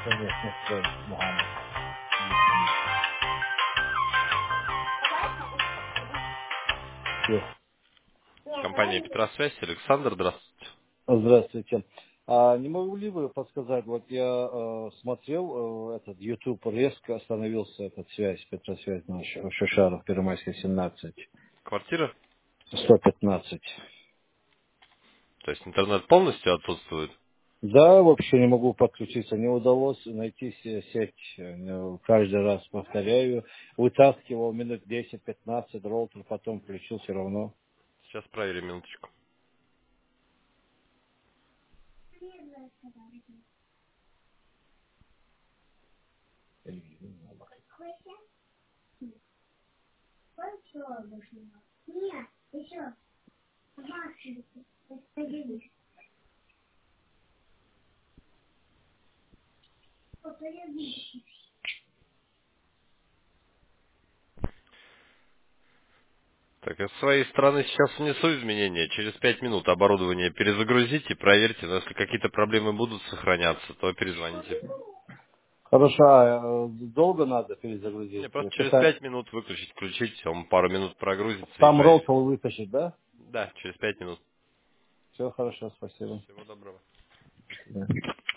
Конечно, стой, Мухаммад. Всё. Компания Петросвязь, Александр, здравствуйте. Здравствуйте. Не могли бы подсказать, вот я смотрел этот YouTube, резко остановился этот связь, Петросвязь наш, Шишаров, Первомайский, 17, Квартира? 115. То есть интернет полностью отсутствует? Да, вообще не могу подключиться, не удалось найти сеть. Каждый раз повторяю, вытаскивал минут 10-15, роутер потом включил все равно. Сейчас проверим минуточку. Так, я с своей стороны сейчас внесу изменения. Через 5 минут оборудование перезагрузите, проверьте. Но если какие-то проблемы будут сохраняться, то перезвоните. Хорошо, долго надо Не, перезагрузить? просто через Какая... 5 минут выключить, включить, он пару минут прогрузится и Там проверит. роутер вытащить, да? Да, через 5 минут. Все хорошо, спасибо. Всего доброго. До свидания.